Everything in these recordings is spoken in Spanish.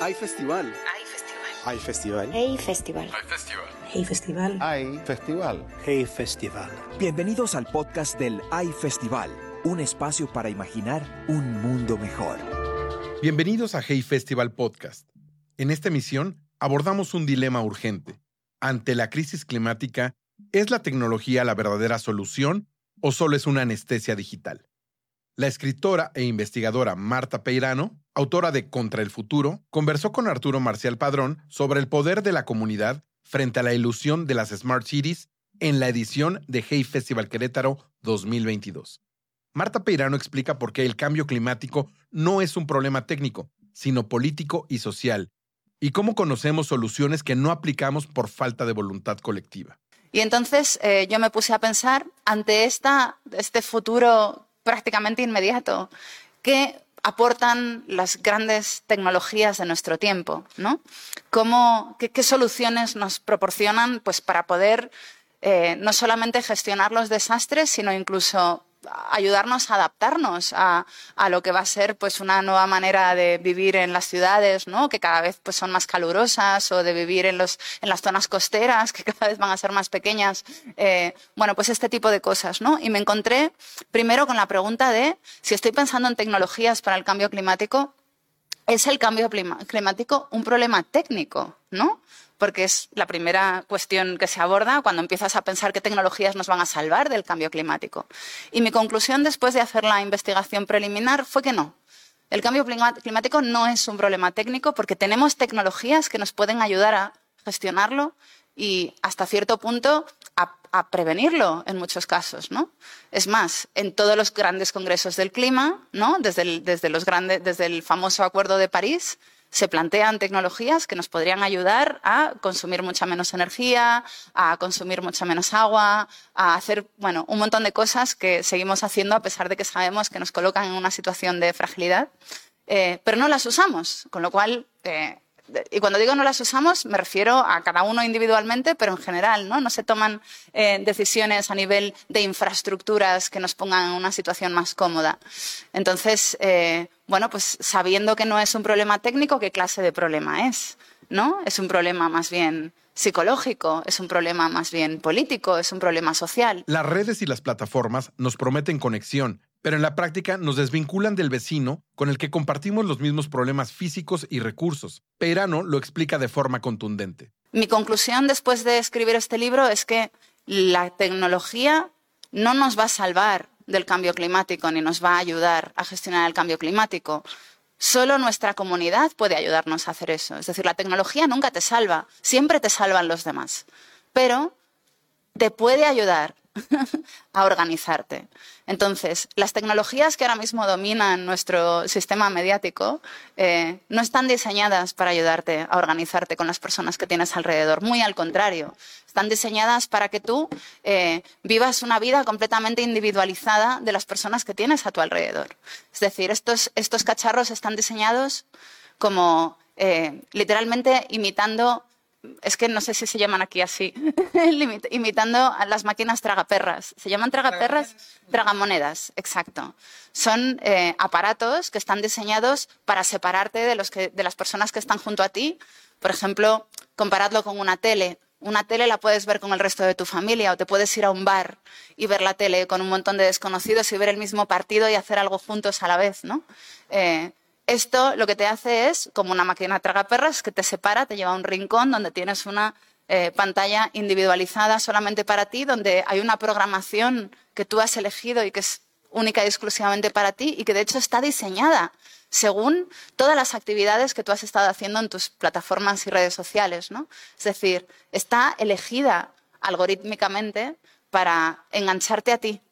Hay festival. Hay festival. Hay festival. Hey Festival. Hay festival. Hey Festival. Hay festival. Hey Festival. Bienvenidos al podcast del Hay Festival, un espacio para imaginar un mundo mejor. Bienvenidos a Hey Festival Podcast. En esta emisión abordamos un dilema urgente. Ante la crisis climática, ¿es la tecnología la verdadera solución o solo es una anestesia digital? La escritora e investigadora Marta Peirano, autora de Contra el Futuro, conversó con Arturo Marcial Padrón sobre el poder de la comunidad frente a la ilusión de las Smart Cities en la edición de Hey Festival Querétaro 2022. Marta Peirano explica por qué el cambio climático no es un problema técnico, sino político y social, y cómo conocemos soluciones que no aplicamos por falta de voluntad colectiva. Y entonces yo me puse a pensar, ante este futuro prácticamente inmediato, ¿qué aportan las grandes tecnologías de nuestro tiempo, ¿no? ¿Qué soluciones nos proporcionan pues, para poder no solamente gestionar los desastres, sino incluso ayudarnos a adaptarnos a lo que va a ser pues, una nueva manera de vivir en las ciudades, ¿no? Que cada vez pues, son más calurosas, o de vivir en las zonas costeras, que cada vez van a ser más pequeñas. Bueno, pues este tipo de cosas, ¿no? Y me encontré primero con la pregunta de si estoy pensando en tecnologías para el cambio climático, ¿es el cambio climático un problema técnico, ¿no? Porque es la primera cuestión que se aborda cuando empiezas a pensar qué tecnologías nos van a salvar del cambio climático. Y mi conclusión después de hacer la investigación preliminar fue que no. El cambio climático no es un problema técnico porque tenemos tecnologías que nos pueden ayudar a gestionarlo y hasta cierto punto a prevenirlo en muchos casos, ¿no? Es más, en todos los grandes congresos del clima, ¿no? Desde el famoso Acuerdo de París, se plantean tecnologías que nos podrían ayudar a consumir mucha menos energía, a consumir mucha menos agua, a hacer un montón de cosas que seguimos haciendo a pesar de que sabemos que nos colocan en una situación de fragilidad, pero no las usamos, con lo cual... Y cuando digo no las usamos, me refiero a cada uno individualmente, pero en general, ¿no? No se toman decisiones a nivel de infraestructuras que nos pongan en una situación más cómoda. Entonces, pues sabiendo que no es un problema técnico, ¿qué clase de problema es? ¿No? ¿Es un problema más bien psicológico? ¿Es un problema más bien político? ¿Es un problema social? Las redes y las plataformas nos prometen conexión, pero en la práctica nos desvinculan del vecino con el que compartimos los mismos problemas físicos y recursos. Peirano lo explica de forma contundente. Mi conclusión después de escribir este libro es que la tecnología no nos va a salvar del cambio climático ni nos va a ayudar a gestionar el cambio climático. Solo nuestra comunidad puede ayudarnos a hacer eso. Es decir, la tecnología nunca te salva, siempre te salvan los demás, pero te puede ayudar a organizarte. Entonces, las tecnologías que ahora mismo dominan nuestro sistema mediático no están diseñadas para ayudarte a organizarte con las personas que tienes alrededor. Muy al contrario, están diseñadas para que tú vivas una vida completamente individualizada de las personas que tienes a tu alrededor. Es decir, estos cacharros están diseñados como literalmente imitando... Es que no sé si se llaman aquí así, imitando a las máquinas tragaperras. ¿Se llaman tragaperras? Tragamonedas, exacto. Son aparatos que están diseñados para separarte de las personas que están junto a ti. Por ejemplo, comparadlo con una tele. Una tele la puedes ver con el resto de tu familia o te puedes ir a un bar y ver la tele con un montón de desconocidos y ver el mismo partido y hacer algo juntos a la vez, ¿no? Esto lo que te hace es, como una máquina tragaperras, que te separa, te lleva a un rincón donde tienes una pantalla individualizada solamente para ti, donde hay una programación que tú has elegido y que es única y exclusivamente para ti y que de hecho está diseñada según todas las actividades que tú has estado haciendo en tus plataformas y redes sociales, ¿no? Es decir, está elegida algorítmicamente para engancharte a ti.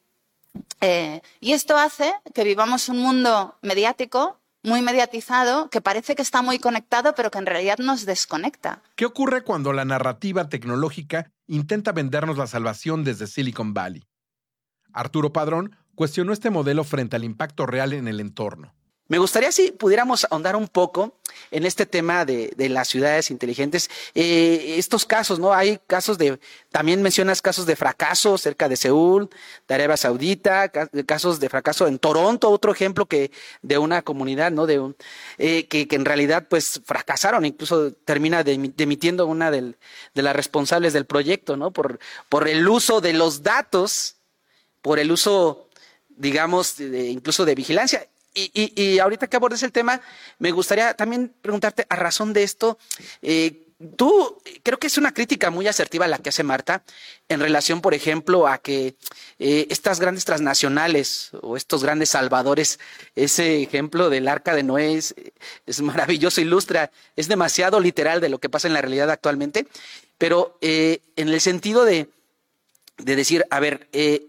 Y esto hace que vivamos un mundo mediático muy mediatizado, que parece que está muy conectado, pero que en realidad nos desconecta. ¿Qué ocurre cuando la narrativa tecnológica intenta vendernos la salvación desde Silicon Valley? Arturo Padrón cuestionó este modelo frente al impacto real en el entorno. Me gustaría si pudiéramos ahondar un poco en este tema de las ciudades inteligentes. Estos casos, ¿no? Hay casos también mencionas casos de fracaso cerca de Seúl, de Arabia Saudita, casos de fracaso en Toronto, otro ejemplo de una comunidad, ¿no? Que en realidad pues fracasaron, incluso termina dimitiendo una de las responsables del proyecto, ¿no? Por el uso de los datos, por el uso, digamos, incluso de vigilancia. Y ahorita que abordes el tema, me gustaría también preguntarte a razón de esto, tú creo que es una crítica muy asertiva la que hace Marta en relación, por ejemplo, a que estas grandes transnacionales o estos grandes salvadores, ese ejemplo del Arca de Noé es maravilloso, ilustra, es demasiado literal de lo que pasa en la realidad actualmente, pero en el sentido de decir, a ver,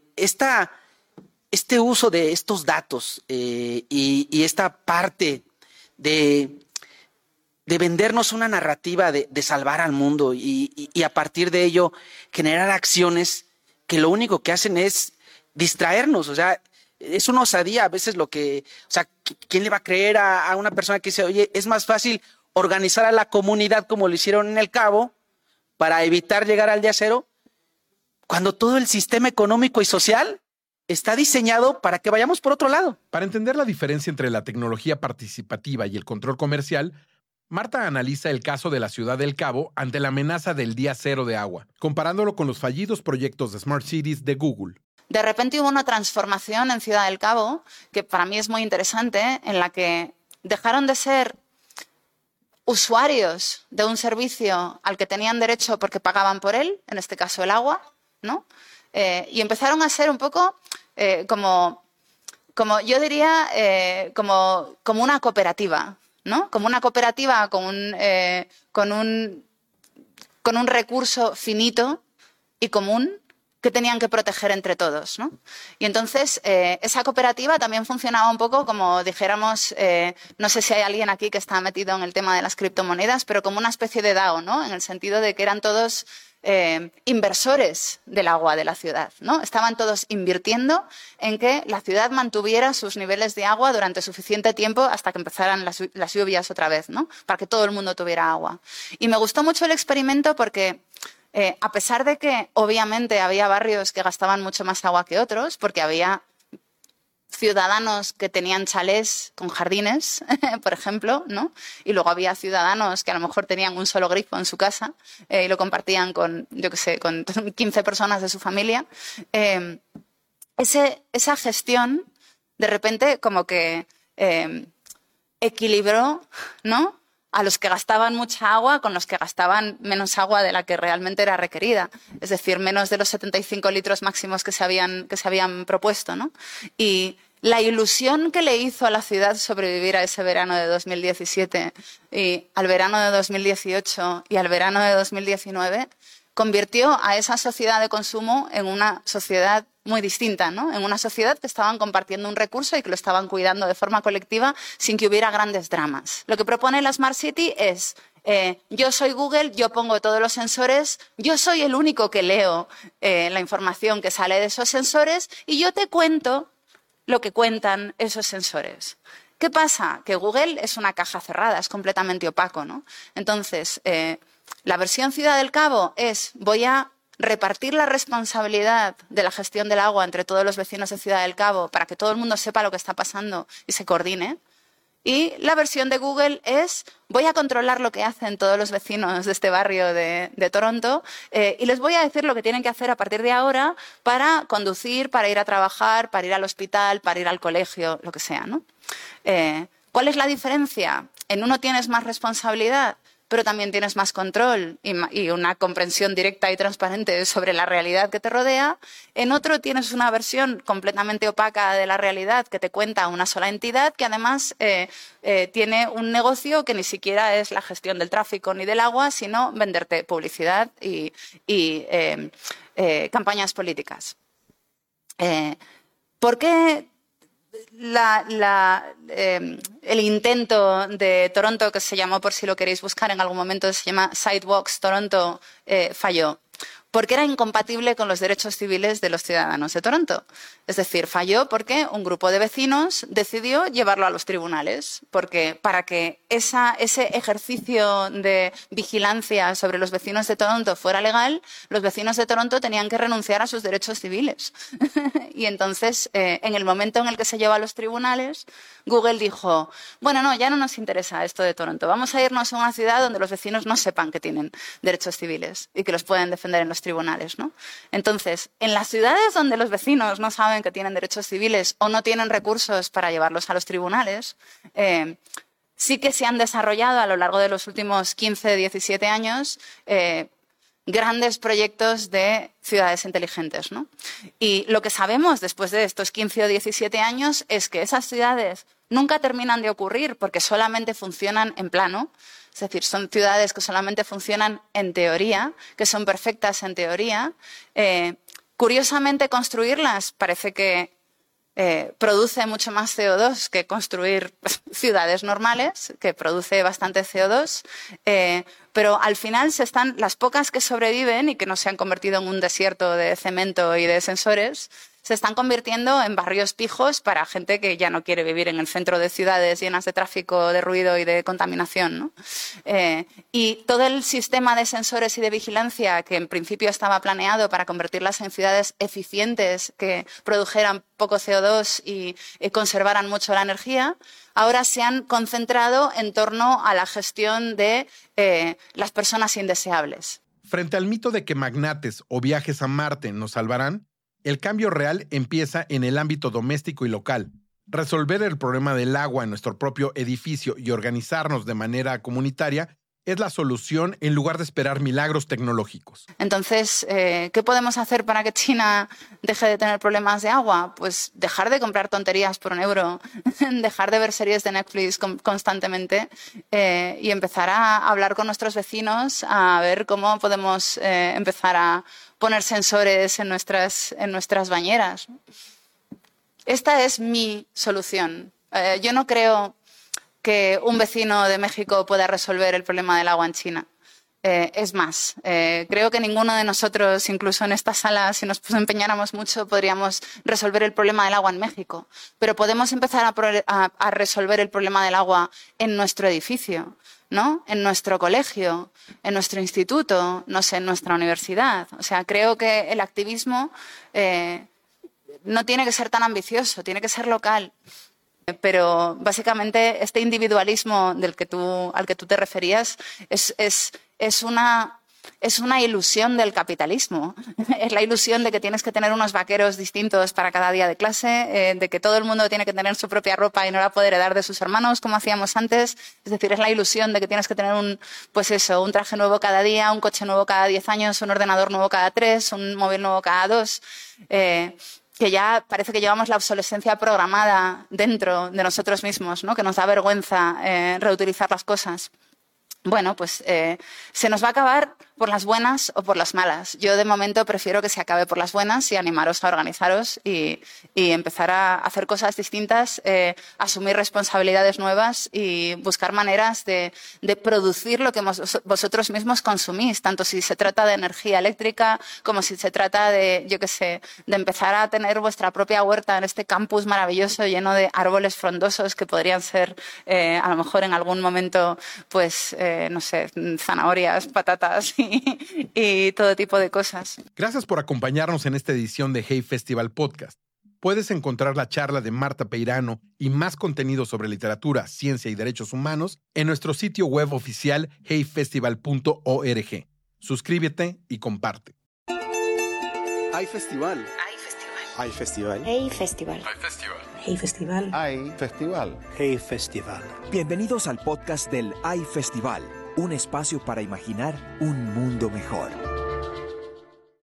este uso de estos datos y esta parte de vendernos una narrativa de salvar al mundo y a partir de ello generar acciones que lo único que hacen es distraernos, o sea, es una osadía a veces o sea, ¿quién le va a creer a una persona que dice, oye, es más fácil organizar a la comunidad como lo hicieron en El Cabo para evitar llegar al día cero, cuando todo el sistema económico y social está diseñado para que vayamos por otro lado? Para entender la diferencia entre la tecnología participativa y el control comercial, Marta analiza el caso de la ciudad del Cabo ante la amenaza del día cero de agua, comparándolo con los fallidos proyectos de Smart Cities de Google. De repente hubo una transformación en Ciudad del Cabo, que para mí es muy interesante, en la que dejaron de ser usuarios de un servicio al que tenían derecho porque pagaban por él, en este caso el agua, ¿no? Y empezaron a ser un poco como yo diría, como una cooperativa, ¿no? Como una cooperativa con un recurso finito y común que tenían que proteger entre todos, ¿no? Y entonces esa cooperativa también funcionaba un poco como, dijéramos, no sé si hay alguien aquí que está metido en el tema de las criptomonedas, pero como una especie de DAO, ¿no? En el sentido de que eran todos inversores del agua de la ciudad, ¿no? Estaban todos invirtiendo en que la ciudad mantuviera sus niveles de agua durante suficiente tiempo hasta que empezaran las lluvias otra vez, ¿no? Para que todo el mundo tuviera agua. Y me gustó mucho el experimento porque a pesar de que obviamente había barrios que gastaban mucho más agua que otros, porque había ciudadanos que tenían chalés con jardines, por ejemplo, ¿no? Y luego había ciudadanos que a lo mejor tenían un solo grifo en su casa y lo compartían con, yo qué sé, con 15 personas de su familia. Esa gestión, de repente, como que equilibró, ¿no?, a los que gastaban mucha agua con los que gastaban menos agua de la que realmente era requerida. Es decir, menos de los 75 litros máximos que se habían propuesto, ¿no? Y la ilusión que le hizo a la ciudad sobrevivir a ese verano de 2017 y al verano de 2018 y al verano de 2019 convirtió a esa sociedad de consumo en una sociedad muy distinta, ¿no? En una sociedad que estaban compartiendo un recurso y que lo estaban cuidando de forma colectiva sin que hubiera grandes dramas. Lo que propone la Smart City es, yo soy Google, yo pongo todos los sensores, yo soy el único que leo la información que sale de esos sensores y yo te cuento lo que cuentan esos sensores. ¿Qué pasa? Que Google es una caja cerrada, es completamente opaco, ¿no? Entonces, la versión Ciudad del Cabo es, voy a repartir la responsabilidad de la gestión del agua entre todos los vecinos de Ciudad del Cabo para que todo el mundo sepa lo que está pasando y se coordine. Y la versión de Google es, voy a controlar lo que hacen todos los vecinos de este barrio de Toronto y les voy a decir lo que tienen que hacer a partir de ahora para conducir, para ir a trabajar, para ir al hospital, para ir al colegio, lo que sea, ¿no? ¿Cuál es la diferencia? En uno tienes más responsabilidad, pero también tienes más control y una comprensión directa y transparente sobre la realidad que te rodea. En otro tienes una versión completamente opaca de la realidad que te cuenta una sola entidad que además tiene un negocio que ni siquiera es la gestión del tráfico ni del agua, sino venderte publicidad y campañas políticas. ¿Por qué el intento de Toronto, que se llamó, por si lo queréis buscar en algún momento, se llama Sidewalks Toronto, falló? porque era incompatible con los derechos civiles de los ciudadanos de Toronto. Es decir, falló porque un grupo de vecinos decidió llevarlo a los tribunales, porque para que ese ejercicio de vigilancia sobre los vecinos de Toronto fuera legal, los vecinos de Toronto tenían que renunciar a sus derechos civiles. Y entonces, en el momento en el que se llevó a los tribunales, Google dijo, bueno, no, ya no nos interesa esto de Toronto, vamos a irnos a una ciudad donde los vecinos no sepan que tienen derechos civiles y que los pueden defender en los tribunales, ¿no? Entonces, en las ciudades donde los vecinos no saben que tienen derechos civiles o no tienen recursos para llevarlos a los tribunales, sí que se han desarrollado a lo largo de los últimos 15, 17 años grandes proyectos de ciudades inteligentes, ¿no? Y lo que sabemos después de estos 15 o 17 años es que esas ciudades nunca terminan de ocurrir porque solamente funcionan en plano. Es decir, son ciudades que solamente funcionan en teoría, que son perfectas en teoría. Curiosamente, construirlas parece que produce mucho más CO2 que construir ciudades normales, que produce bastante CO2, pero al final las pocas que sobreviven y que no se han convertido en un desierto de cemento y de sensores, se están convirtiendo en barrios pijos para gente que ya no quiere vivir en el centro de ciudades llenas de tráfico, de ruido y de contaminación, ¿no? Y todo el sistema de sensores y de vigilancia que en principio estaba planeado para convertirlas en ciudades eficientes que produjeran poco CO2 y conservaran mucho la energía, ahora se han concentrado en torno a la gestión de las personas indeseables. Frente al mito de que magnates o viajes a Marte nos salvarán, el cambio real empieza en el ámbito doméstico y local. Resolver el problema del agua en nuestro propio edificio y organizarnos de manera comunitaria es la solución en lugar de esperar milagros tecnológicos. Entonces, ¿qué podemos hacer para que China deje de tener problemas de agua? Pues dejar de comprar tonterías por €1, dejar de ver series de Netflix constantemente y empezar a hablar con nuestros vecinos, a ver cómo podemos empezar a poner sensores en nuestras bañeras. Esta es mi solución. Yo no creo que un vecino de México pueda resolver el problema del agua en China. Es más, creo que ninguno de nosotros, incluso en esta sala, si nos empeñáramos mucho, podríamos resolver el problema del agua en México. Pero podemos empezar a resolver el problema del agua en nuestro edificio, ¿no? En nuestro colegio, en nuestro instituto, no sé, en nuestra universidad. O sea, creo que el activismo no tiene que ser tan ambicioso, tiene que ser local. Pero básicamente este individualismo al que tú te referías es una ilusión del capitalismo. Es la ilusión de que tienes que tener unos vaqueros distintos para cada día de clase, de que todo el mundo tiene que tener su propia ropa y no la puede heredar de sus hermanos, como hacíamos antes. Es decir, es la ilusión de que tienes que tener un traje nuevo cada día, un coche nuevo cada 10 años, un ordenador nuevo cada 3, un móvil nuevo cada 2. Que ya parece que llevamos la obsolescencia programada dentro de nosotros mismos, ¿no? Que nos da vergüenza reutilizar las cosas. Bueno, pues se nos va a acabar por las buenas o por las malas. Yo de momento prefiero que se acabe por las buenas y animaros a organizaros y empezar a hacer cosas distintas, asumir responsabilidades nuevas y buscar maneras de producir lo que vosotros mismos consumís, tanto si se trata de energía eléctrica como si se trata de, yo qué sé, de empezar a tener vuestra propia huerta en este campus maravilloso lleno de árboles frondosos que podrían ser, a lo mejor en algún momento, pues, no sé, zanahorias, patatas y todo tipo de cosas. Gracias por acompañarnos en esta edición de Hey Festival Podcast. Puedes encontrar la charla de Marta Peirano y más contenido sobre literatura, ciencia y derechos humanos en nuestro sitio web oficial heyfestival.org. Suscríbete y comparte. Hay festival. Hay festival. Hay festival. Hey Festival. Hay festival. Hay festival. Hey Festival. Bienvenidos al podcast del Hay Festival, un espacio para imaginar un mundo mejor.